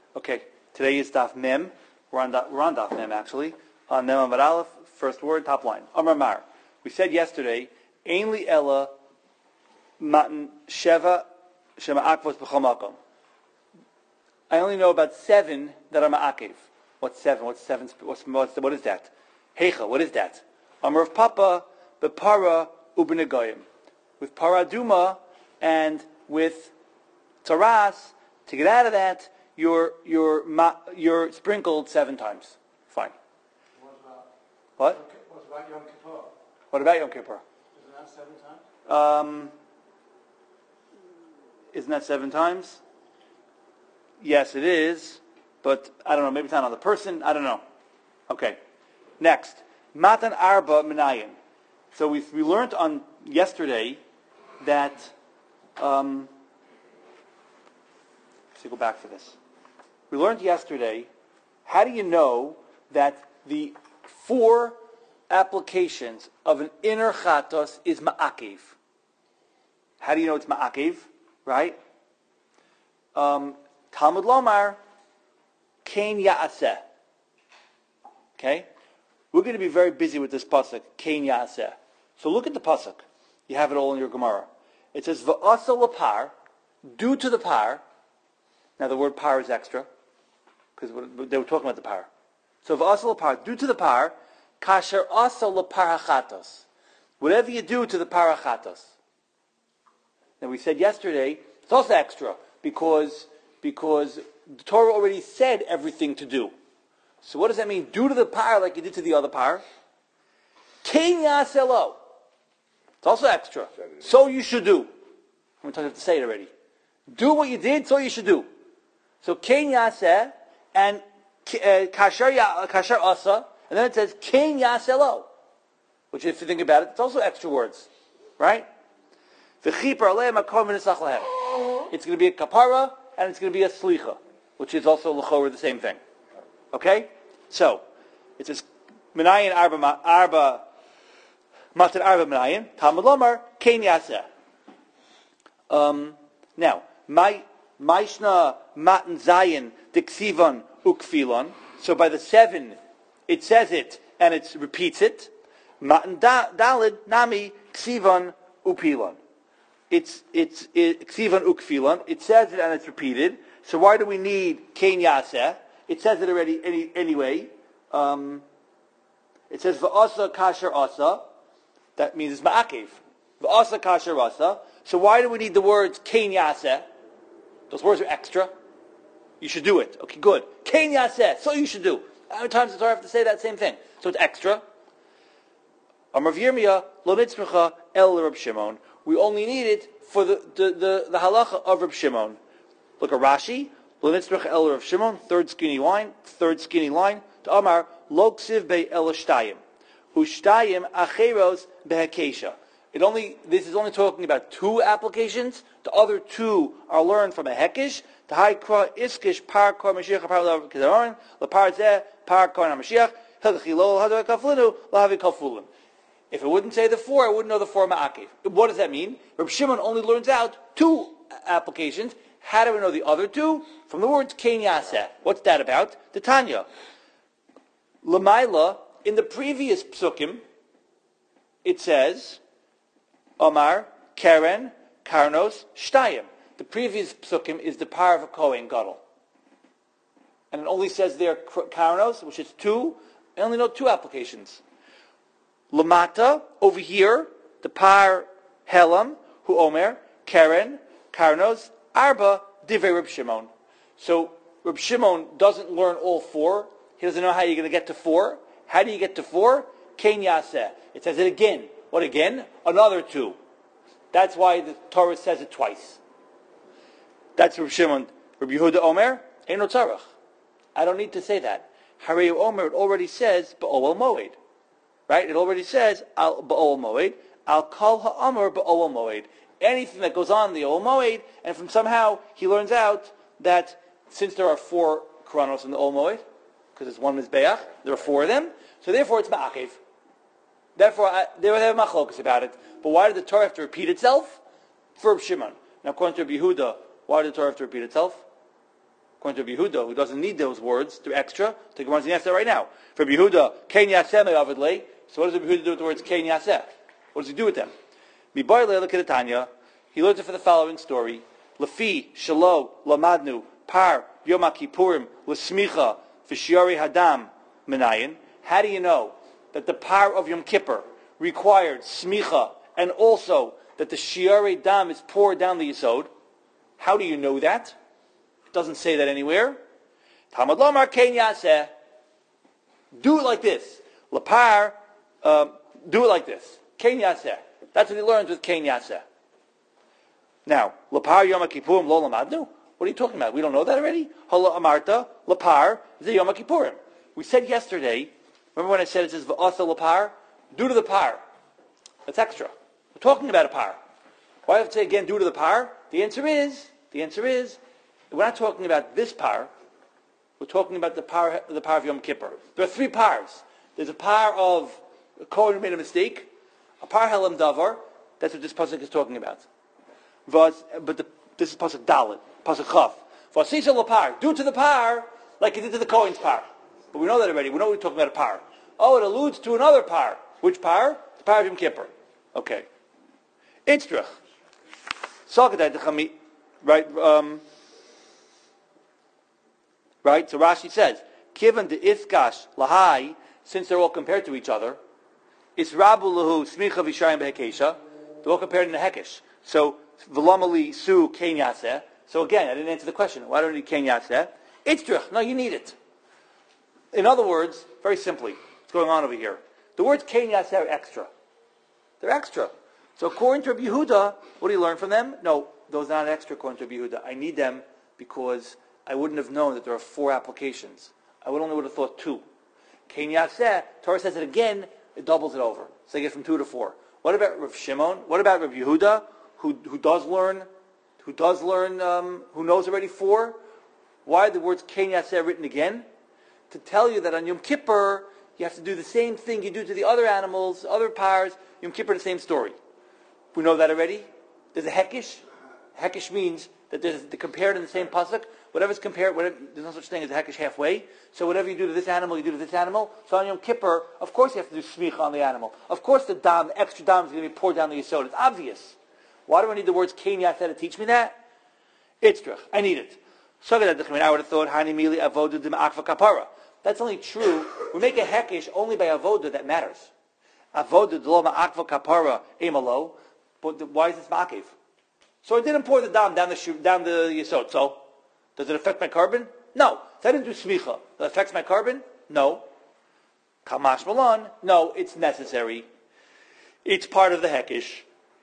Okay, today is Daf Mem. We're on Daf Mem actually. On Mem Amud Aleph, first word, top line. Amar Mar. We said yesterday, Ein li ella matan sheva shema akvos b'chol makom. I only know about 7 that are ma'akev. What's 7? What is that? Heicha, what is that? Amar of Papa, bepara u'b'negoyim. With paraduma and with taras, to get out of that, you're sprinkled 7 times. Fine. What? What about Yom Kippur? What about Yom Kippur? Isn't that 7 times? Isn't that 7 times? Yes, it is, but I don't know. Maybe it's not on the person. I don't know. Okay. Next, Matan Arba Minayin. So we learned on yesterday that. Let's go back for this. We learned yesterday. How do you know that the 4 applications of an inner chatos is ma'akev? How do you know it's ma'akev? Right? Talmud Lomar, Kain Ya'aseh. Okay? We're going to be very busy with this pasuk, Kain Ya'aseh. So look at the pasuk. You have it all in your Gemara. It says, V'asa lapar, due to the par. Now the word par is extra, because they were talking about the par. So V'asa lapar, due to the par, Kasher asa lapar hachatos. Whatever you do to the par hachatos. Now we said yesterday, it's also extra, because the Torah already said everything to do. So what does that mean? Do to the par like you did to the other par. Kain yaselo. It's also extra. So you should do. I'm going to say it already. Do what you did, so you should do. So kain yaseh and kasher asa, and then it says kain yaselo, which if you think about it, it's also extra words, right? It's going to be a kapara, and it's going to be a slicha, which is also l'chorah the same thing. Okay? So, it says, Minayin arba, matan arba minayin, Talmud Lomar, Kain Yaseh. Now, Maishna matan zayin, diksivan ukfilon. So by the 7, it says it, and it repeats it. Matan dalid, nami, ksivan upilon. It's ksivan ukfilon. It says it and it's repeated. So why do we need kain yaseh? It says it already anyway. It says v'asa kasher asa. That means it's ma'akev. V'asa kasher asa. So why do we need the words kain yaseh? Those words are extra. You should do it. Okay, good. Kain yaseh. So you should do. How many times does Torah have to say that same thing? So it's extra. Amar Yirmiyah lo nitzracha el Reb Shimon. We only need it for the halacha of Reb Shimon. Look at Rashi. Lo nitzrach el Reb Shimon. Third skinny line. To Amar lo ksiv be el shtayim. Ushtayim acheros behekesha. This is only talking about 2 applications. The other 2 are learned from a hekesh. The high kra iskish par kor mashiach par lav kedaron lepar zeh par kor mashiach hilchi lo hadu kaflinu lahavi kafulin. If it wouldn't say the 4, I wouldn't know the 4 ma'akev. What does that mean? Reb Shimon only learns out 2 applications. How do we know the other 2? From the words kain yaseh. What's that about? The Tanya. Lamaila, in the previous psukim, it says, Omar, Keren, Karnos, Shtayim. The previous psukim is the power of a Kohen Gadol. And it only says there Karnos, which is 2. I only know 2 applications. Lamata, over here, the par Helam, Hu Omer, Keren, Karnos, Arba, Divrei Reb Shimon. So Reb Shimon doesn't learn all 4. He doesn't know how you're going to get to 4. How do you get to 4? Kain Yaseh. It says it again. What again? Another 2. That's why the Torah says it twice. That's Reb Shimon. Reb Yehuda Omer, Eino Tzarach. I don't need to say that. Harei Omer, it already says Ba'ol Moed. Right? It already says Ba'ol Moed. Al Kol Ha'amar Ba'ol Moed. Anything that goes on the Ol Moed, and from somehow he learns out that since there are 4 Kronos in the Ol Moed, because it's 1 Mizbeach, there are 4 of them, so therefore it's Ma'akev. Therefore, they have machlokas about it. But why did the Torah have to repeat itself? For Reb Shimon. Now, according to Reb Yehuda, why did the Torah have to repeat itself? According to Rabbi Yehuda, who doesn't need those words, they're extra. The Gemara's going to answer right now. For Rabbi Yehuda, Kein Yaseh Me'avidlei. So what does Rabbi Yehuda do with the words Kein Yaseh? What does he do with them? Mibar Le'elek Tanya. He learns it for the following story. Lefi, Shalo, Lamadnu, Par, Yom HaKippurim, L'smicha, V'shiari Hadam, Menayin. How do you know that the Par of Yom Kippur required smicha and also that the shiari dam is poured down the yisod? How do you know that? It doesn't say that anywhere. Talmud Lomar Kein Yaseh. Do it like this. Lapar, do it like this. Kein Yaseh. That's what he learns with Kein Yaseh. Now, Lapar Yom HaKippurim Lo Lamadnu. What are you talking about? We don't know that already? Hala Amarta, Lapar, the Yom HaKippurim. We said yesterday, remember when I said it says V'asa Lapar? Due to the par. That's extra. We're talking about a par. Why do I have to say again due to the par? The answer is, we're not talking about this par. We're talking about the par of Yom Kippur. There are three pars. There's a par of a Kohen who made a mistake, a par Helam Davar. That's what this pasuk is talking about. This is pasuk Dalet, pasuk Chav. V'asisa l'par, due to the par, like it did to the Kohen's par. But we know that already. We know we're talking about a par. Oh, it alludes to another par. Which par? The par of Yom Kippur. Okay. Itzrach. Right? Right? So Rashi says, Kivan de Iskash Lahai, since they're all compared to each other, Israbu Lahu Smicha Vishayim Behekesha, they're all compared in the Hekesh. So, V'lamali Su Kein Yaseh. So again, I didn't answer the question. Why don't you need Kein Yaseh? Itzrach. No, you need it. In other words, very simply, what's going on over here? The words Kein Yaseh are extra. They're extra. So according to Rabbi Yehuda, what do you learn from them? No, those are not extra according to Rabbi Yehuda. I need them because I wouldn't have known that there are 4 applications. I would have thought 2. Kein Yaseh, Torah says it again, it doubles it over. So I get from 2 to 4. What about Rav Shimon? What about Rabbi Yehuda, who knows already 4? Why are the words Kein Yaseh written again? To tell you that on Yom Kippur, you have to do the same thing you do to the other animals, other pars. Yom Kippur, the same story. We know that already. There's a hekish. Hekish means that they're compared in the same pasuk. Whatever's compared, there's no such thing as a hekish halfway. So whatever you do to this animal, you do to this animal. So on Yom Kippur, of course you have to do smicha on the animal. Of course the extra dam is going to be poured down the yisod. It's obvious. Why do I need the words Kein Yaseh to teach me that? Itzrach. I need it. I would have thought, Hani Mili Avodah Dim Akva Kapara. That's only true. We make a hekesh only by avodah that matters. Avodah D'lo Ma'akva Kapara Emalo. But why is this ma'akev? So I didn't pour the dam down the yisod. So does it affect my carbon? No. So I didn't do smicha. That affects my carbon? No. Kamash Malan? No. It's necessary. It's part of the hekesh.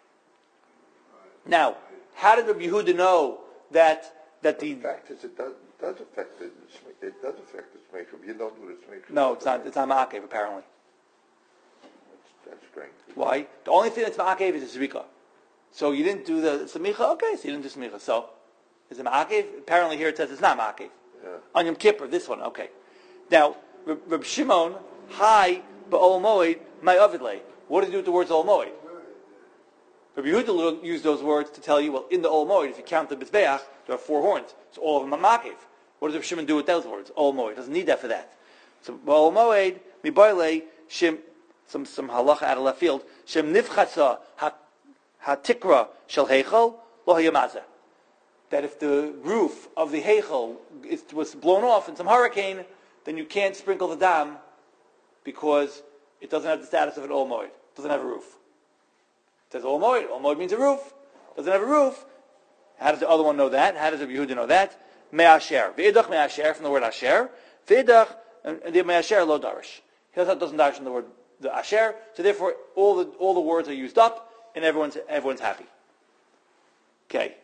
Now, how did Rabbi Yehuda know that the fact is, it does affect the smeikah. You don't do the smeikah. No, it's not ma'akev, apparently. That's strange. Why? The only thing that's ma'akev is the zrika. So you didn't do the smicha? Okay, so you didn't do smicha. So, is it ma'akev? Apparently here it says it's not ma'akev. Yeah. On Yom Kippur, this one, okay. Now, Reb Shimon, hi, ba'ol moed, my avidle. What does he do with the words ol moed? Rabbi Yehuda used those words to tell you, well, in the ol moed, if you count the Mizbeach, there are 4 horns. So all of them are ma'akev. What does Reb Shimon do with those words? Ol moed. Doesn't need that for that. So, ol moed, mi baile, shim, some halacha out of left field, shem nifchasa ha-tikra shel heichal lo hayamazeh. That if the roof of the heichal was blown off in some hurricane, then you can't sprinkle the dam because it doesn't have the status of an ol moed. It doesn't have a roof. It says ol moed. Ol moed means a roof. It doesn't have a roof. How does the other one know that? How does Rabbi Yehuda know that? Me'asher. Ve'idach me'asher, from the word asher. Ve'idach, and the me'asher lo darish. He doesn't darish from the word the asher, so therefore all the words are used up, and everyone's happy. Okay.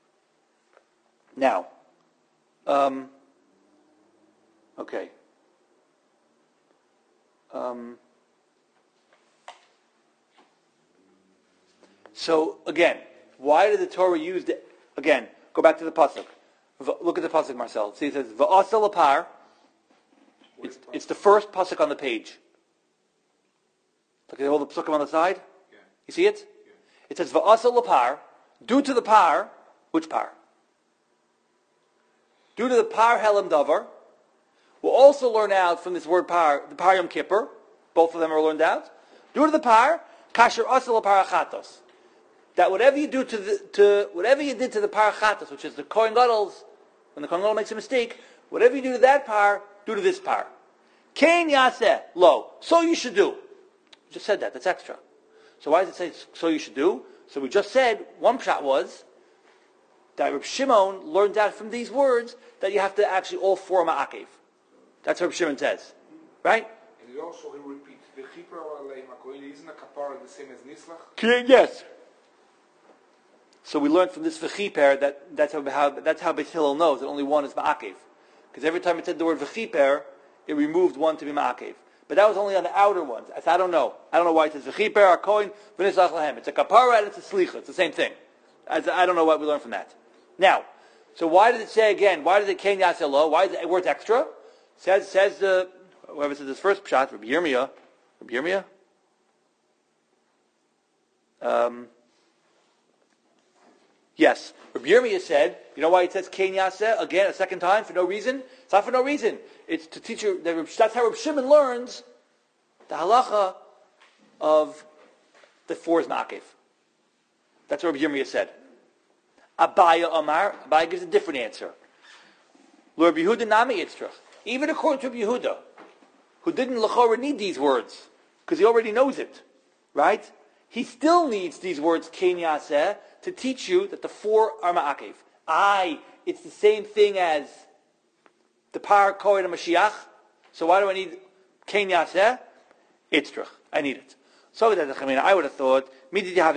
Now, okay. So again, why did the Torah use the? Again, go back to the pasuk. Look at the pasuk, Marcel. See, it says va'asa lapar. It's the first pasuk on the page. Look at all the psukim on the side. Yeah. You see it? Yeah. It says va'asa lapar, due to the par. Which par? due to the par helam davar. We'll also learn out from this word par, the par Yom Kippur. Both of them are learned out. Due to the par, kasher asel parachatos. That whatever you do whatever you did to the parachatos, which is the Kohen Gadol's, when the Kohen Gadol makes a mistake, whatever you do to that par, do to this par. Kain yaseh lo. So you should do. We just said that. That's extra. So why does it say so you should do? So we just said one pshat was that Reb Shimon learned out from these words that you have to actually all four ma'akev. That's what Reb Shimon says, right? And he also repeats the chipra alei makoili. Isn't a kapara the same as nislach? Yes. So we learned from this v'chiper that's how Beis Hillel knows that only one is ma'akev, because every time it said the word v'chiper, it removed one to be ma'akev. But that was only on the outer ones. I don't know. I don't know why it says v'chiper, akoin, v'nisach lahem. It's a kapara and it's a slicha. It's the same thing. I don't know what we learned from that. Now, so why did it say again? Why did it kain yaseh lo? Why is the word extra? Says the whoever says this first pshat, Rabbi Yirmiyah. Yes, Rabbi Yirmiyah said, you know why it says kain yaseh again a second time for no reason? It's not for no reason. It's to teach you that's how Rabbi Shimon learns the halacha of the four is ma'akev. That's what Rabbi Yirmiyah said. Abaya gives a different answer. Rabbi Yehuda nami yitzrach. Even according to Rabbi Yehuda, who didn't l'chora need these words because he already knows it, right? He still needs these words kain yaseh to teach you that the four are ma'akev. It's the same thing as the par kohen and Mashiach. So why do I need kain yaseh? Itzrach. I need it. So I would have thought maybe it's like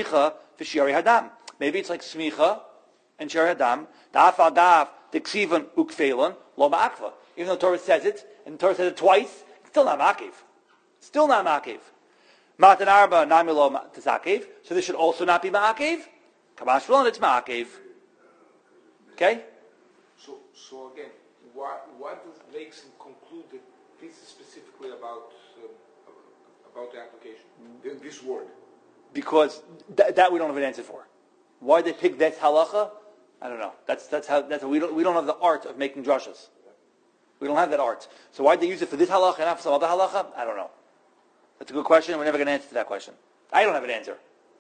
smicha and shiari hadam. Daf al daf the ksivan ukfelon lo ma'akva. Even though the Torah says it, and the Torah says it twice, it's still not ma'akev. Still not ma'akev. Matan arba nami lo tazakev. So this should also not be ma'akev. Kamash v'lon, it's ma'akev. Okay? So again, what makes him conclude that this is specifically about the application, this word? Because that we don't have an answer for. Why they pick that halacha? I don't know. That's how we don't have the art of making drashas. We don't have that art. So why they use it for this halacha and not for some other halacha? I don't know. That's a good question. We're never going to answer that question. I don't have an answer.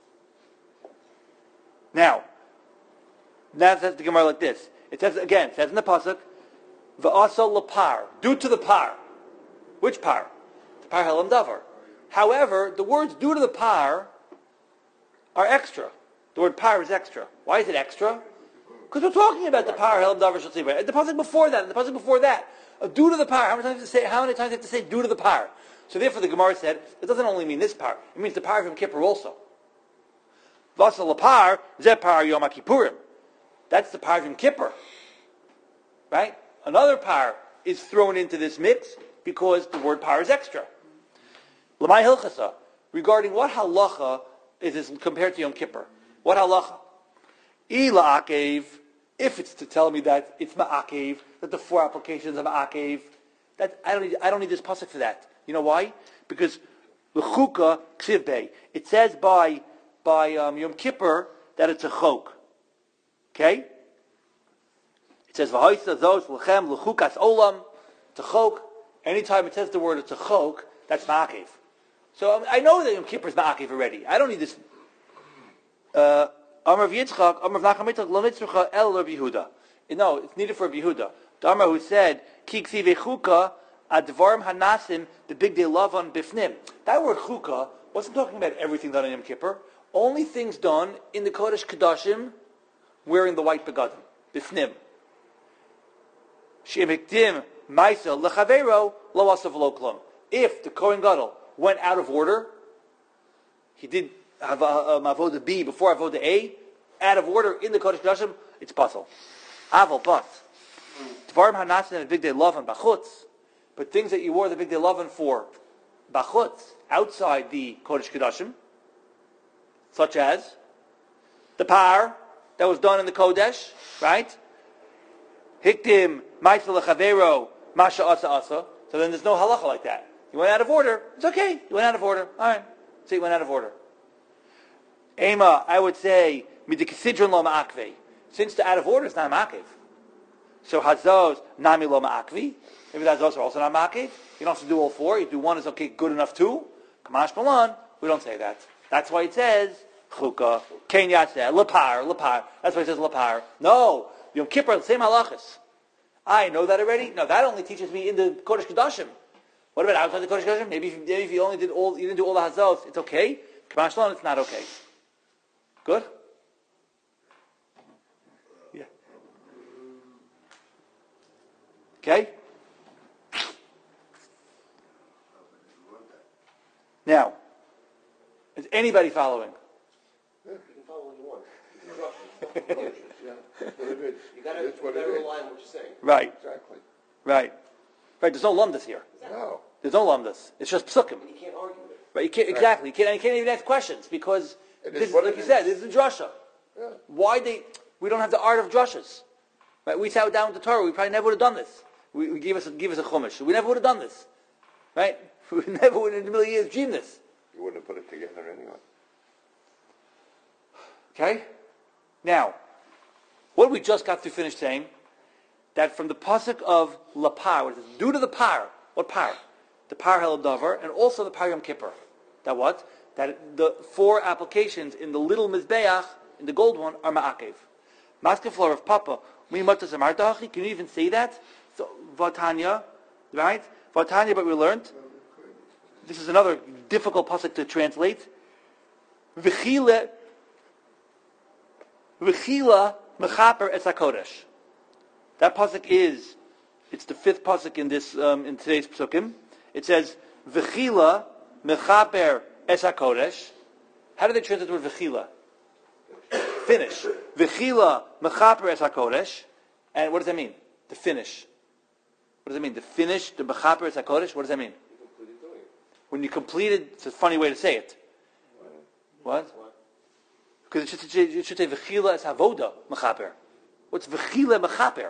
Now it says the Gemara like this. It says in the pasuk, "V'asa lepar," due to the par. Which par? The par helam davar. However, the words due to the par are extra. The word par is extra. Why is it extra? Because we're talking about the par helam davar shel tzibur. The pasuk before that, and the pasuk before that, due to the par. How many times do you have to say due to the par? So therefore, the Gemara said it doesn't only mean this par; it means the par from Kippur also. V'asa lepar ze par Yom Kippurim. That's the par from Kippur, right? Another par is thrown into this mix because the word par is extra. L'may hilchasa, regarding what halacha is this compared to Yom Kippur? What halacha? Ila akev, if it's to tell me that it's ma'akev, that the four applications of ma'akev, that I don't need this pasuk for that. You know why? Because l'chuka ksiv bey. It says by Yom Kippur that it's a chok. Okay? It says v'hoysa zos l'chem l'chukas olam. It's a chok. Anytime it says the word it's a chok, that's ma'akev. So I know that Yom Kippur is ma'akev already. I don't need this. Amar v'yitzchak, Amar v'nachamitzchak, lo nitzrucha el Rabbi Yehuda. No, it's needed for Rabbi Yehuda. The Amar who said, ki ksiv echuka advarim hanasim the big day lavan bifnim. That word chuka wasn't talking about everything done in Yom Kippur. Only things done in the Kodesh Kodashim wearing the white begadim. Bifnim. She'em hikdim ma'isa lechavero lo asav lo klum. If the Kohen Gadol went out of order, he did have avoda B before avoda A, out of order in the Kodesh Kodashim, it's puzzle. Aval, but Dvarim hanasim the big day lavan bachutz, but things that you wore the big day lavan for bachutz, outside the Kodesh Kodashim, such as the par that was done in the Kodesh, right? Hiktim ma'isa lechavero masha asa asa. So then there's no halacha like that. You went out of order. It's okay. You went out of order. All right. So you went out of order. Ema, I would say midikasidron lo ma'akve. Since the out of order is not ma'akev. So hazos nami lo ma'akvi. Maybe the hazos are also not ma'akiv. You don't have to do all four. You do one is okay, good enough too. Kamash malan. We don't say that. That's why it says chuka ken yatzeh lepar. That's why it says lepar. No, Yom Kippur same halachas. I know that already. No, that only teaches me in the Kodesh Kodashim. What about outside the Kodesh Kodashim? Maybe if you only you didn't do all the hazos, it's okay. Kamash malan, it's not okay. Good. Yeah. Okay. Now, is anybody following? You can follow what you want. You got to rely on what you're saying. Right. Exactly. Right. There's no lumdus here. No. There's no lumdus. It's just psukim. And you can't argue with it. Right. You can't, exactly. You can't even ask questions because, like you said, this is a drasha. Yeah. We don't have the art of drushes. Right. We sat down with the Torah. We probably never would have done this. We give us a chumash. We never would have done this. Right. We never would in a million years dream this. You wouldn't have put it together anyway. Okay? Now, what we just got to finish saying, that from the pasuk of lapar, what it says, due to the par, what par? The par haladavar, and also the par Yom Kippur. That what? That the four applications in the little mizbeach, in the gold one, are ma'akev. Maske floor of Papa, can you even say that? So, Vatanya, right? Vatanya, but we learned, this is another difficult pasuk to translate. V'chila mechaper es hakodesh. That pasuk it's the fifth pasuk in this in today's psukim. It says v'chila mechaper es hakodesh. How do they translate the word v'chila? Finish. V'chila mechaper es hakodesh. And what does that mean? The finish. What does that mean? The finish, the mechaper es hakodesh. What does that mean? When you completed, it's a funny way to say it. What? Because it should say v'chila es havoda mechaper. What's v'chila mechaper?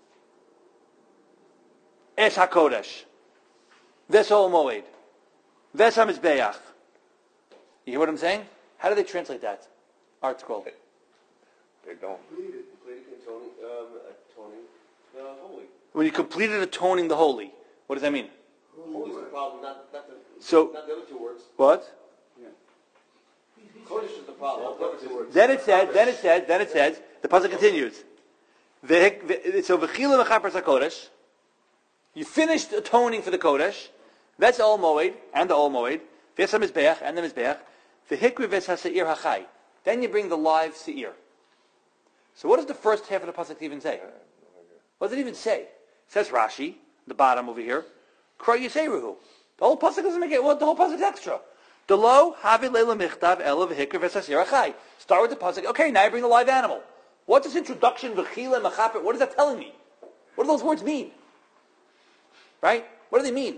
Es hakodesh. Ves ha'omoed. Ves ha'mizbeach. You hear what I'm saying? How do they translate that? Article. They don't. Completed atoning the holy. When you completed atoning the holy, what does that mean? Holy is the problem, not the other two words. What? Kodesh is the problem, not the other two words. Then it says, the pasuk continues. So v'chila mechaper hakodesh. You finished atoning for the kodesh. That's all moed and the all moed. V'es hamizbeach and the mizbeach. V'hikri v'es haseir hachai. Then you bring the live seir. So what does the first half of the pasuk even say? What does it even say? It says Rashi, the bottom over here. Kra yiseruhu. The whole pasuk doesn't make it. Well, the whole pasuk's extra. Delo havi leila michtav ela v'hikri v'es haseir hachai. Start with the pasuk. Okay, now you bring the live animal. What's this introduction? V'chila mechaper. What is that telling me? What do those words mean? Right? What do they mean?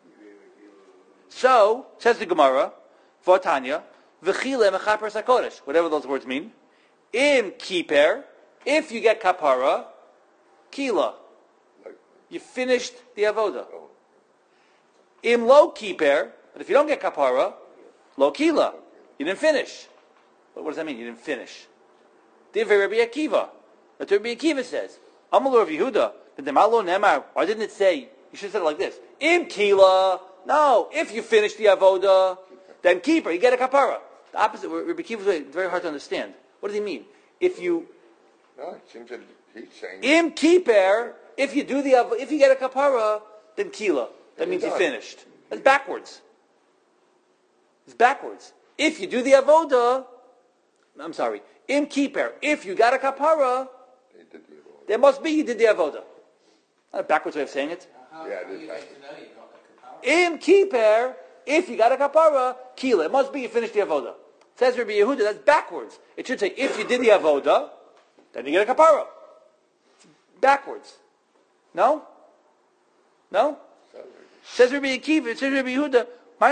So, says the Gemara, Vatanya, v'chile mechaper hakodesh, whatever those words mean. Im kiper, if you get kapara, kila, you finished the avoda. Im lo kiper, but if you don't get kapara, lo kila, you didn't finish. What does that mean? You didn't finish. Divrei Rabbi Akiva. That's what Rabbi Akiva says. Amalur of Yehuda. Why didn't it say? You should have said it like this. Im kila. No, if you finish the avoda, then keeper, you get a kapara. The opposite, Rabbi Akiva's way, it's very hard to understand. What does he mean? If you... No, it seems that he's saying... Im keeper, if you get a kapara, then kila. That means you finished. That's backwards. It's backwards. If you do the avoda, I'm sorry, im keeper, if you got a kapara, there must be you did the avoda. Not a backwards way of saying it. Yeah, it is. Im kiper, if you got a kapara, kila. It must be you finished the avoda. Says Rabbi Yehuda, that's backwards. It should say, if you did the avoda, then you get a kapara. It's backwards. No? No? Says Rabbi Akiva, it says Rabbi Yehuda,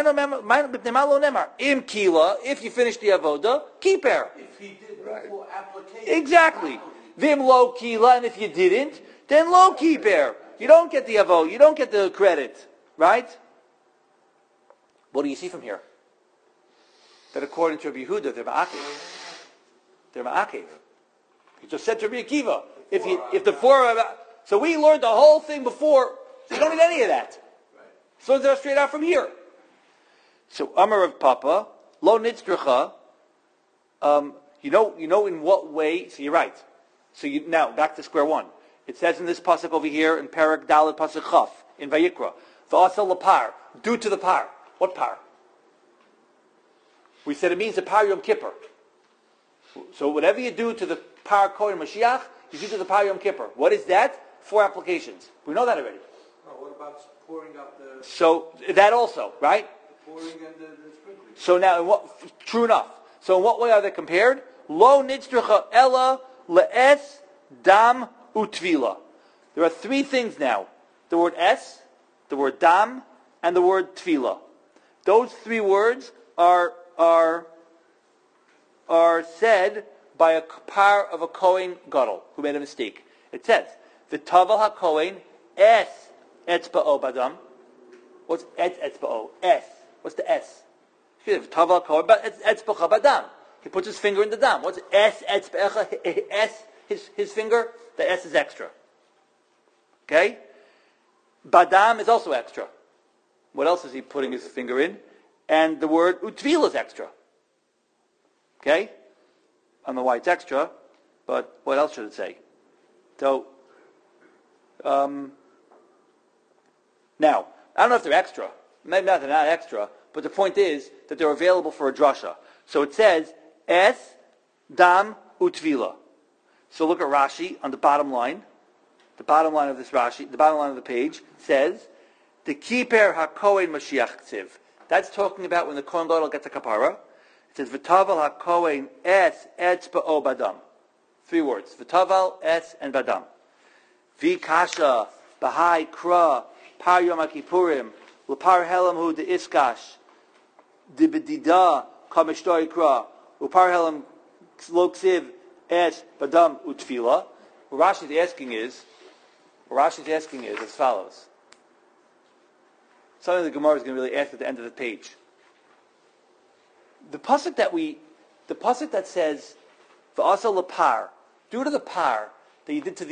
im kila, if you finish the avoda, kiper. If he did the full application. Exactly. Vim lo kila, and if you didn't, then lo kiper. You don't get the avoda, you don't get the credit. Right? What do you see from here? That according to Rabbi Yehuda, they're ma'akev. They're ma'akev. He just said to Rabbi Akiva, if the four So we learned the whole thing before, so you don't need any of that. So they're straight out from here. So Amar of Papa, Lo Nitztracha, you know in what way, so you're right. So now, back to square one. It says in this pasuk over here, in Parak Dalet pasuk Chaf, in Vayikra, V'asal lapar, due to the par. What par? We said it means the par Yom Kippur. So whatever you do to the par Kohen Mashiach, you do to the par Yom Kippur. What is that? 4 applications. We know that already. What about pouring up the So that also, right? pouring and the sprinkling? So now, true enough. So in what way are they compared? Lo nitztracha ella le'es dam utvila. There are 3 things now. The word es, the word dam, and the word tvila. Those 3 words are said by a par of a Kohen Gadol who made a mistake. It says, V'taval ha-Kohen es etzba'o badam. What's etzba'o? Es. What's the es? V'taval ha-Kohen etzba'cha badam. He puts his finger in the dam. What's es etzba'cha? Es, his finger? The es is extra. Okay? Badam is also extra. What else is he putting his finger in? And the word utvil is extra. Okay? I don't know why it's extra, but what else should it say? So, now, I don't know if they're extra. Maybe not, they're not extra, but the point is that they're available for a drasha. So it says, es, dam, utvila. So look at Rashi on the bottom line. The bottom line of this Rashi, the bottom line of the page says, the kiper ha-kohen Mashiach tiv. That's talking about when the Kohen Gadol gets a kapara. It says, v'taval ha-kohen es etzba'o badam. 3 words. V'taval, es, and badam. V'kasha, b'hai, kra, par yom ha-kippurim, l'par helam hu de iskash, de bedida, kamishtori kra, l'par helam lo ksiv, es, badam, utfila. What Rashi's asking is as follows. Something the Gemara is going to really ask at the end of the page. The pasuk that says, "V'asa lapar," due to the par that you did to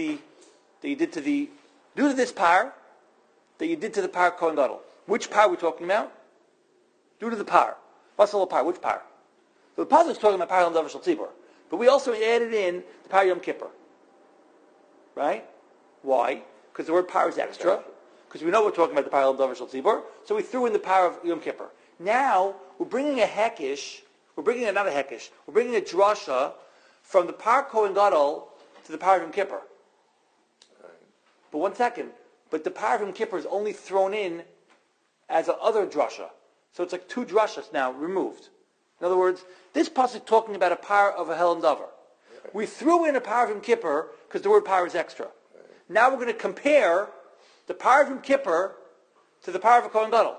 this par that you did to the par Kohen Gadol. Which par are we talking about? Due to the par. V'asa lapar. Which par? So the pasuk is talking about par Yom Davar Shel Tzibur, but we also added in the par Yom Kippur. Right? Why? Because the word par is extra. Because we know we're talking about the par Yom Davar Shel Tzibur, so we threw in the par of Yom Kippur. Now we're bringing a hekish. We're bringing a drasha from the par Kohen Gadol to the par of Yom Kippur. But one second. But the par of Yom Kippur is only thrown in as a other drasha. So it's like 2 drashas now removed. In other words, this pasuk is talking about a par of a Helam Davar. We threw in a par of Yom Kippur because the word par is extra. Now we're going to compare the par of Yom Kippur to the par of a Kohen Gadol.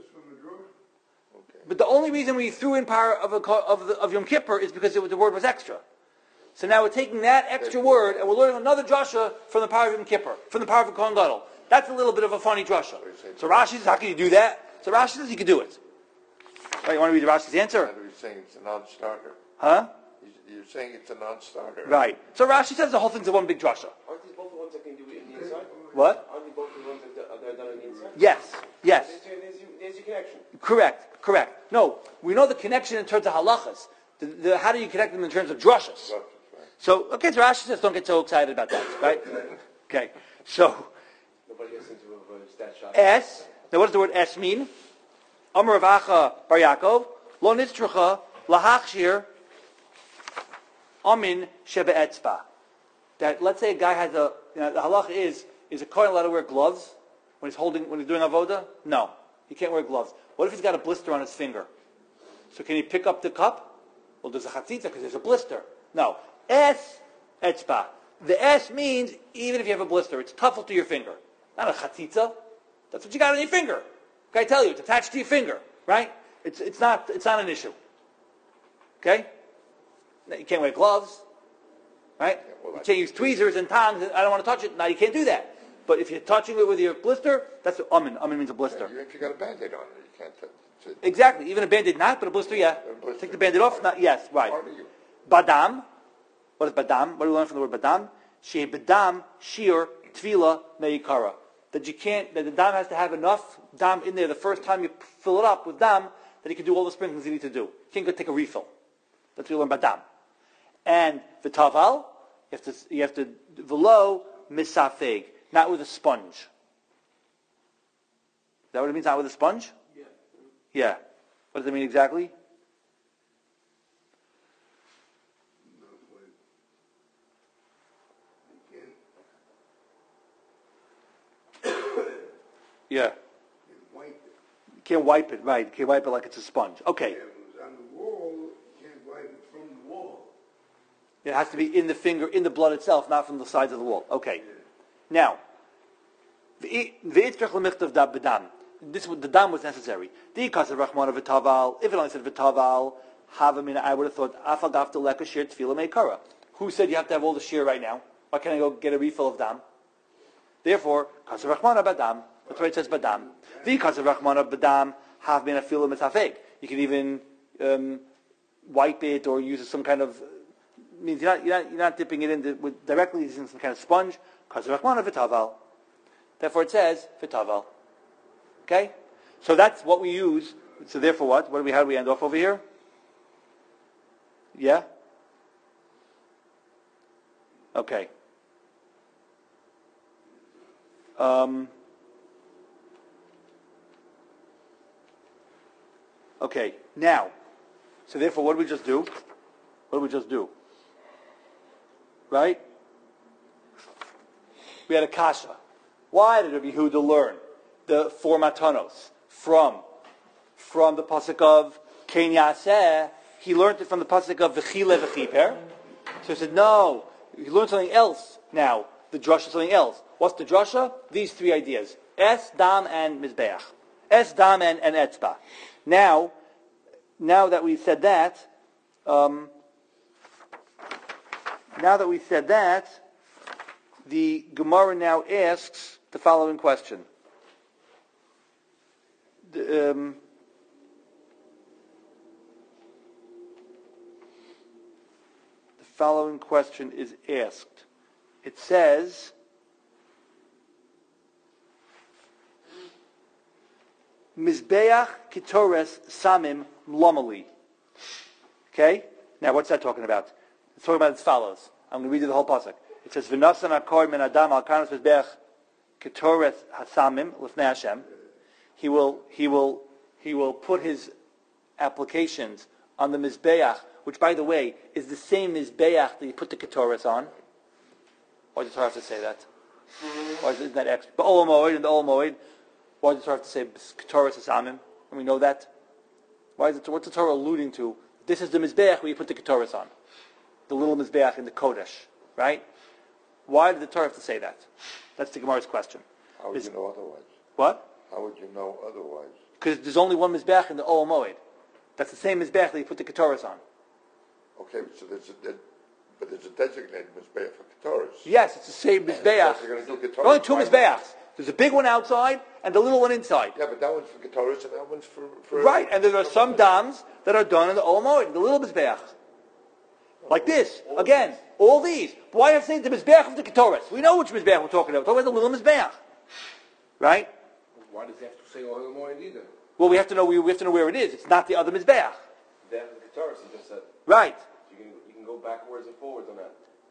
But the only reason we threw in par of Yom Kippur is because the word was extra. So now we're taking that extra word and we're learning another drasha from the par of Yom Kippur, from the par of a Kohen Gadol. That's a little bit of a funny drasha. So Rashi says, how can you do that? So Rashi says you can do it. Right, you want to read Rashi's answer? You're saying it's a non-starter. Huh? You're saying it's a non-starter. Right. So Rashi says the whole thing's a one big drasha. Aren't these both the ones that can do it in the inside? What? Aren't these both the ones that are done on the inside? Yes. Yes. There's your connection. Correct. No, we know the connection in terms of halachas. How do you connect them in terms of drashas? So Rashi says don't get so excited about that, right? Okay. So, Nobody gets into a stat shot. es. Now what does the word es mean? Amar Rav Acha bar Yaakov, lo nitztracha lahachshir amin shebe'etzba. That let's say a guy has the halacha is a kohen allowed to wear gloves when he's doing avoda? No, he can't wear gloves. What if he's got a blister on his finger? So can he pick up the cup? Well, there's a chatzitza because there's a blister. No, es etzba. The es means even if you have a blister, it's tuffle to your finger, not a chatzitza. That's what you got on your finger. Okay, I tell you, it's attached to your finger, right? It's not an issue. Okay? You can't wear gloves, right? You can't use tweezers and tongs. I don't want to touch it. Now you can't do that. But if you're touching it with your blister, that's what amin. Amin means a blister. Yeah, if you got a Band-Aid on it, you can't touch it. Exactly. Even a Band-Aid not, but a blister, yeah. Take the Band-Aid off? Not, yes, right. Badam. What is badam? What do we learn from the word badam? She badam, shear, Tefillah meikara. That you can't, that the dam has to have enough dam in there the first time you fill it up with dam that you can do all the sprinklings you need to do. You can't go take a refill. That's what we learn about dam. And v'taval, you have to v'lo misafeg, not with a sponge. Is that what it means, not with a sponge? Yeah. Yeah. What does it mean exactly? Yeah. You can't wipe it, right. You can't wipe it like it's a sponge. Okay. If it was on the wall, you can't wipe it from the wall. It has to be in the finger, in the blood itself, not from the sides of the wall. Okay. Now, the dam was necessary. If it only said v'taval, I would have thought afagaf deleka shir tefillah meikara. Who said you have to have all the shear right now? Why can't I go get a refill of dam? Therefore, kasav rachmana badam. That's why it says badam. The kasav rachmana badam have been a fila mitafeg. You can even wipe it or use some kind of. Means you're not dipping it in directly using some kind of sponge. Kasav rachmana v'taval. Therefore, it says v'taval. Okay, so that's what we use. So therefore, what? How do we end off over here? Yeah. Okay. Okay, now, so therefore what did we just do? Right? We had a kasha. Why did Rabbi Yehuda learn the 4 matanos from the pasuk of Ken Yaseh? He learned it from the pasuk of V'chile v'chiper. So he said, no, he learned something else now. The drasha is something else. What's the drasha? These 3 ideas. Es, dam, and mizbeach. Es, dam, and etzba. Now that we said that, the Gemara now asks the following question. The following question is asked. It says, Mizbeach Ketores Samim Lomali. Okay? Now what's that talking about? It's talking about as follows. I'm going to read you the whole pasuk. It says, V'nasan akor min adam al kanos Mizbeach Ketores Hasamim Lefnei Hashem. He will put his applications on the Mizbeach, which by the way is the same Mizbeach that you put the Ketores on. Why does the Torah have to say that? Why isn't that extra? But Olam Moed and the Olam Moed. Why does the Torah have to say Ketores Hasamim? And we know that. What's the Torah alluding to? This is the Mizbeach where you put the Ketores on. The little Mizbeach in the Kodesh. Right? Why did the Torah have to say that? That's the Gemara's question. How would you know otherwise? What? How would you know otherwise? Because there's only one Mizbeach in the Olam Moed. That's the same Mizbeach that you put the Ketores on. Okay, so there's a designated Mizbeach for Ketores. Yes, it's the same Mizbeach. So you're going to do There are only 2 Ketores. Mizbeachs. There's a big one outside and the little one inside. Yeah, but that one's for Ketores and that one's for Right, and there are some dams that are done in the Olam Moed, the little Mizbeach. Like this. Again, all these. But why have I said the Mizbeach of the Ketores? We know which Mizbeach we're talking about. We're talking about the little Mizbeach. Right? Why does he have to say Ohel Moed either? Well, we have to know where it is. It's not the other Mizbeach. They have the guitars, he just said. Right. You can go backwards and forwards on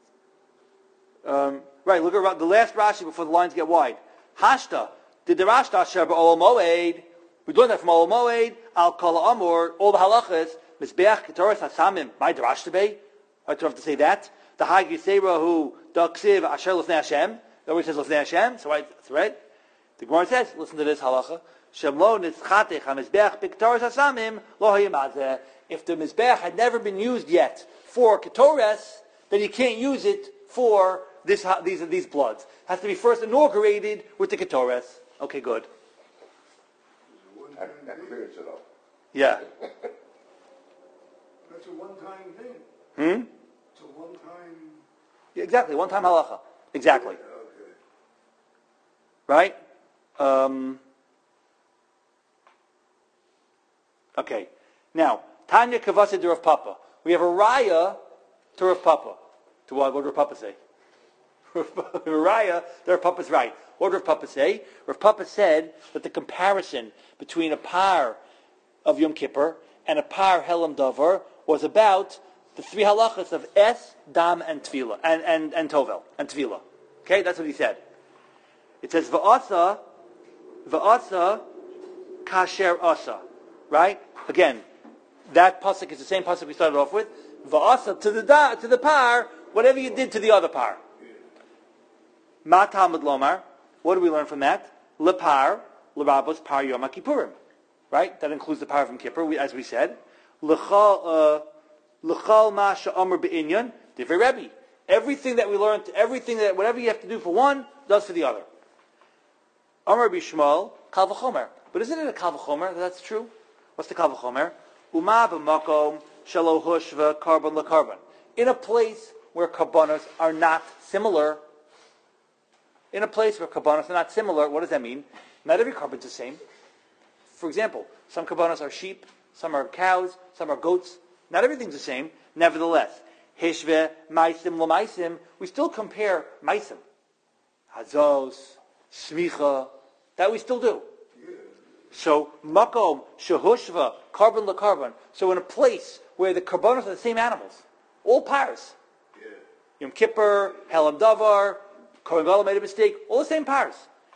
that. Right, look at the last Rashi before the lines get wide. Hashta. Did the Rashta Asher Olam Moed? We learned that from Olam Moed. Al Kala Amor. All the halachas. Mizbeach Ketores Hasamim. My Drashta Bey. I don't have to say that. The Hag Yisera who Daksiv Asher Lefnei Hashem. That always says Lefnei Hashem. So that's right. The Gemara says, listen to this halacha. Shemlo nitzchatech ha-mizbeach b'ketores hasamim lo hayimazeh. If the mizbeach had never been used yet for ketores, then you can't use it for these bloods. It has to be first inaugurated with the ketores. Okay, good. That clears it up. Yeah. That's a one-time thing. It's a one-time. Yeah, exactly. One-time halacha. Exactly. Okay. Right? Okay. Now, Tanya Kavasa de Rav Papa. We have a raya to Rav Papa. To what? What did Rav Papa say? Raya, the Rav Papa is right. What did Rav Papa say? Rav Papa said that the comparison between a par of Yom Kippur and a par Helam Davar was about the three halachas of Es, Dam, and Tvila, and Tovel, and Tvila. Okay, that's what he said. It says, V'asa, kasher asa. Right? Again, that pasuk is the same pasuk we started off with. V'asa, to the par, whatever you did to the other par. Ma Talmud Lomar, what do we learn from that? Lepar, l'rabos par Yom Kippurim. Right? That includes the par of Yom Kippur, as we said. L'chal ma she'amr be'inyan, divrei Rebbe. Everything that we learned, whatever you have to do for one, does for the other. Amar b'Shmuel, kal v'chomer. But isn't it a kal v'chomer that that's true? What's the kal v'chomer? Uma b'makom shelo hushva carbon l'carbon. In a place where karbonos are not similar, what does that mean? Not every carbon is the same. For example, some karbonos are sheep, some are cows, some are goats. Not everything's the same. Nevertheless, hishve, maisim, l'maisim, we still compare maisim. Hazos, smicha, that we still do. So, makom, shehushva, carbon l'carbon. So in a place where the karbonos are the same animals, all pars. Yom Kippur, Helam Davar, Kohen Gadol made a mistake, all the same pars.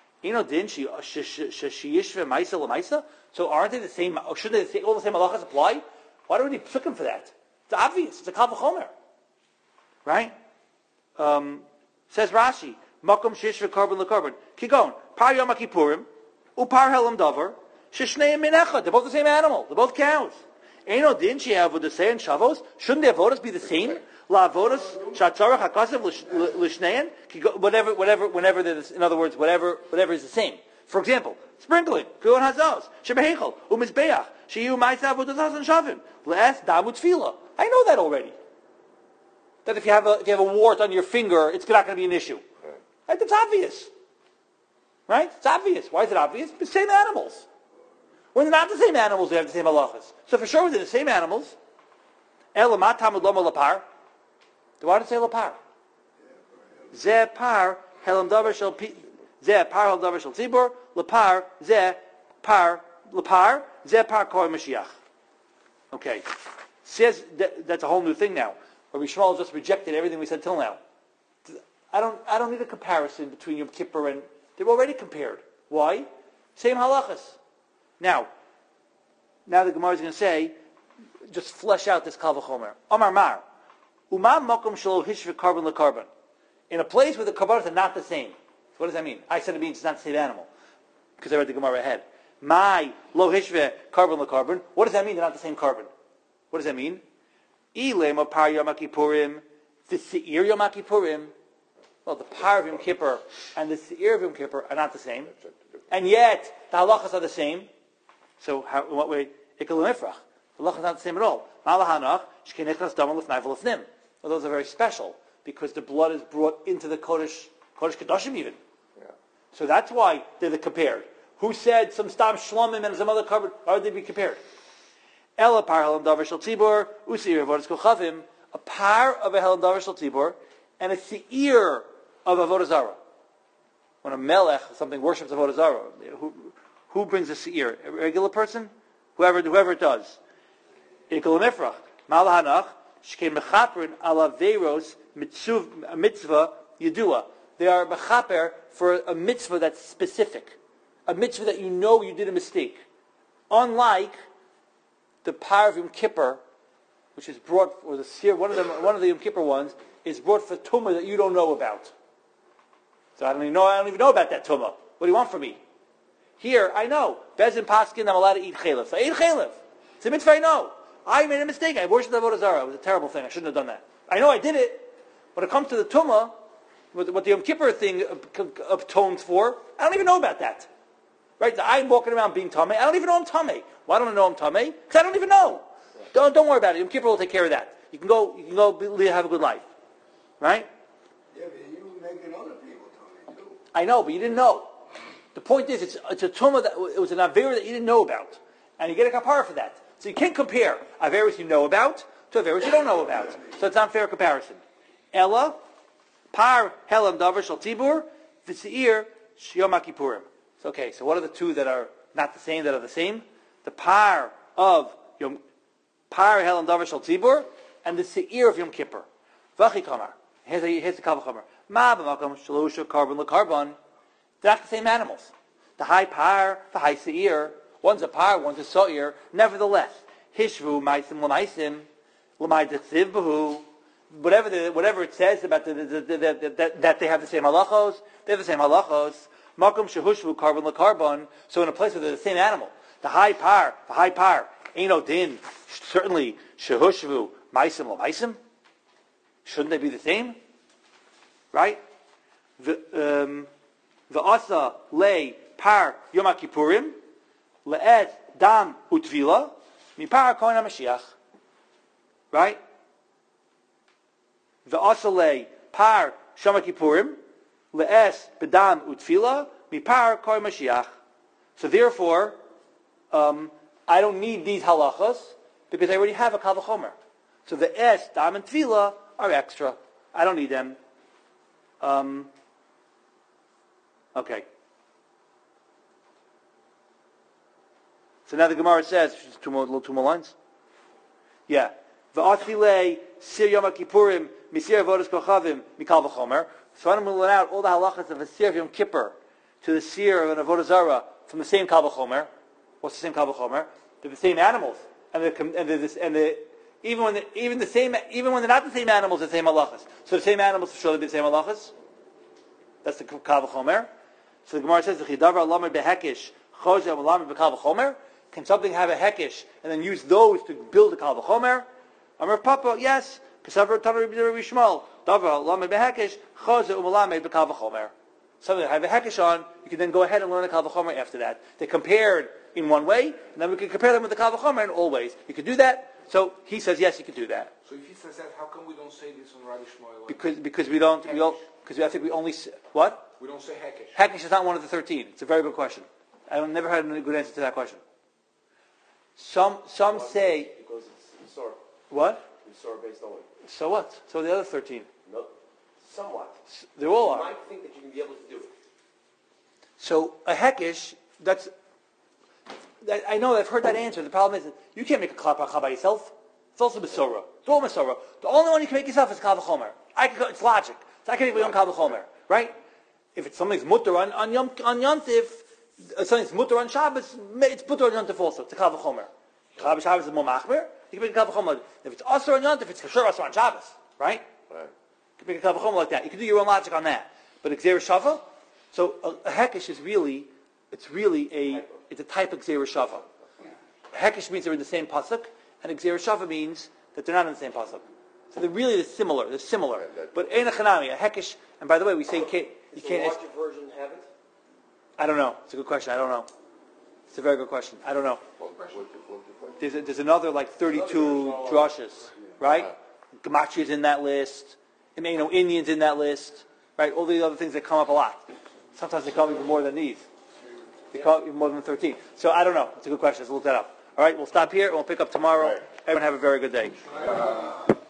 So aren't they the same, shouldn't they all the same halachas apply? Why do we need psukim for that? It's obvious, it's a kal v'chomer. Right? Says Rashi, makom shishva carbon l'carbon. Keep going. Par Yom Kippurim, upar Helam Davar, shishneim min echad. They're both the same animal. They're both cows. Eino din she'avodas and shavos. Shouldn't their avodas be the same? La avodas shatzarach hakasav l'shnein. Whenever there's, in other words, whatever is the same. For example, sprinkling, kuon hazos, shebehechel, umizbeach, sheyu ma'isa avodas and shavim, le'es damu tefila. I know that already. That if you have a wart on your finger, it's not going to be an issue. Right? That's obvious. Right? It's obvious. Why is it obvious? The same animals. When they're not the same animals, they have the same halachas. So for sure, they're the same animals. Elamat tamud loma lapar. Why did it say lapar? Zeh par helam davar shel tzibur lapar zeh par lapar zeh par kol Mashiach. Okay, says that's a whole new thing now. Rabbi Shmuel just rejected everything we said till now. I don't need a comparison between Yom Kippur and they're already compared. Why? Same halachas. Now the Gemara is going to say, just flesh out this kal v'chomer. Amar mar, umam makom shelo hishve carbon l'carbon. In a place where the karbonos are not the same. So what does that mean? I said it means it's not the same animal because I read the Gemara ahead. My lo hishve carbon l'carbon. What does that mean? They're not the same carbon. What does that mean? Ilema par Yom Kippurim, the seir Yom Kippurim. Well, the par of Yom Kippur and the seir of Yom Kippur are not the same, and yet the halachas are the same. So, in what way? Ikel mifrach. The halachas are not the same at all. Malahanach shkenichnas damar lefnai v'lefnim. Well, those are very special because the blood is brought into the kodesh kedoshim even. Yeah. So that's why they're compared. Who said some stam shlomim and some other covered? Why would they be compared? Ela par helam davar shel tzibur useir avodas kochavim. A par of a helam davar shel tzibur and a seir of avodah zarah. When a melech, something worships avodah zarah, who brings a seir? A regular person? Whoever it does. Ikel mifrach. Malahanach shkein mechaprin ala veiros mitzvah yedua. They are mechaper for a mitzvah that's specific. A mitzvah that you know you did a mistake. Unlike the par of Yom Kippur, which is brought, or the seir, one of the Yom Kippur ones, is brought for tumah that you don't know about. So I don't even know about that tumah. What do you want from me? Here, I know. Bezin Paskin, I'm allowed to eat chalif. So I ate chalif. It's a mitzvah I know. I made a mistake. I worshipped avodah zarah. It was a terrible thing. I shouldn't have done that. I know I did it. When it comes to the tumah, what the Yom Kippur thing atones for, I don't even know about that. Right? I'm walking around being tamei. I don't even know I'm tamei. Why don't I know I'm tamei? Because I don't even know. Don't worry about it. Yom Kippur will take care of that. You can go have a good life. Right? Yeah, but you were making other people tamei too. I know, but you didn't know. The point is, it's a tumah that it was an avera that you didn't know about, and you get a kapara for that. So you can't compare averas you know about to averas you don't know about. So it's not fair comparison. Ella Par helam davar shal tibur, v'seir shiyom kippurim. So okay, so what are the two that are not the same that are the same? The par of Yom Par helam davar shal tibur and the seir of Yom Kippur. V'chi kamar. Here's the kavachomer. Ma b'makom shalosha carbon lekarbon. They're not the same animals. The high par, the high seir. One's a par, one's a seir. Nevertheless, hishvu maisim l'maisim l'mai detziv b'hu. Whatever it says about that they have the same halachos, they have the same halachos. Makom shehushvu carbon lekarbon. So in a place where they're the same animal, the high par, Eino din. Certainly shehushvu maisim l'maisim. Shouldn't they be the same? Right? The asa lay par Yom Kippurim le'et dam utvila mi par kohen HaMashiach. Right? The asa lay par Yom Kippurim le'es bedam utvila mi par kohen HaMashiach. So therefore, I don't need these halachas because I already have a kal v'chomer. So the es, dam, and tvila are extra. I don't need them. Okay. So now the Gemara says, two more lines. Yeah. V'atzilei sir Yom Kippurim misir avodas kochavim mikal v'chomer. So I'm going to learn out all the halachas of a sir of Yom Kippur to the sir of an avodah zarah from the same kal v'chomer. What's the same kal v'chomer? They're the same animals, even when they're not the same animals, they're the same halachas. So the same animals for sure they're the same halachas. That's the kal v'chomer. So the Gemara says, "V'chidavar lamer behekish chosev lamer b'kal v'chomer." Can something have a hekish and then use those to build a kal v'chomer? Amar Papa, yes. Kasavar Tana Rabbi Shmuel, davar lamer behekish chosev lamer b'kal v'chomer. Something that have a hekish on, you can then go ahead and learn a kal v'chomer after that. They compared in one way, and then we can compare them with the kal v'chomer in all ways. You could do that. So he says yes, you could do that. So if he says that, how come we don't say this on Rabbi Shmuel? Because we don't because I think we only what? We don't say hekesh. Hekesh is not one of the 13. It's a very good question. I've never had a good answer to that question. Some say because it's Yisor. What? Yisor based only. So what? So the other 13. No, somewhat. They all You are. might think that you can be able to do it. So a hekesh, I know I've heard that answer. The problem is that you can't make a klap by yourself. It's also Mesorah. It's all Mesorah. The only one you can make yourself is kal v'chomer. It's logic. So I can make my own kal v'chomer, right? If it's something's mutter on Yontif, something's mutter on Shabbos, it's mutter on Yontif also. It's a kal v'chomer. Kal v'Shabbos is more machmer. You can make a kal v'chomer. If it's asur on Yontif, it's for sure asur on Shabbos, right? You can make a kal v'chomer like that. You can do your own logic on that. But Gzeir Shava, so a hekesh is really, it's a type of Gzeir Shava. Hekesh means they're in the same pasuk, and Gzeir Shava means that they're not in the same pasuk. So they're similar. But Ein Chanami, a hekesh, and by the way, we say you can't. Does the larger version have it? I don't know. It's a good question. I don't know. It's a very good question. I don't know. There's another like 32 drushes, right? Gematria is in that list. Indians in that list, right? All the other things that come up a lot. Sometimes they come even more than these. They come even more than 13. So I don't know. It's a good question. Let's look that up. All right, we'll stop here and we'll pick up tomorrow. Everyone have a very good day.